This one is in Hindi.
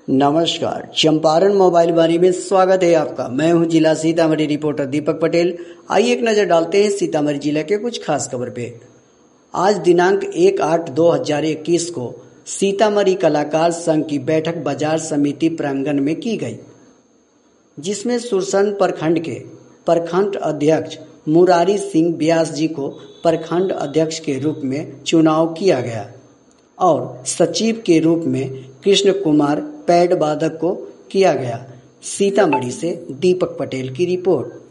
नमस्कार, चंपारण मोबाइल वाणी में स्वागत है आपका। मैं हूं जिला सीतामढ़ी रिपोर्टर दीपक पटेल। आइए एक नजर डालते हैं सीतामढ़ी जिले के कुछ खास खबर पे। आज दिनांक 1/8/2021 को सीतामढ़ी कलाकार संघ की बैठक बाजार समिति प्रांगण में की गई, जिसमें सुरसन प्रखंड के प्रखंड अध्यक्ष मुरारी सिंह व्यास जी को प्रखंड अध्यक्ष के रूप में चुनाव किया गया और सचिव के रूप में कृष्ण कुमार पैड बाधक को किया गया। सीतामढ़ी से दीपक पटेल की रिपोर्ट।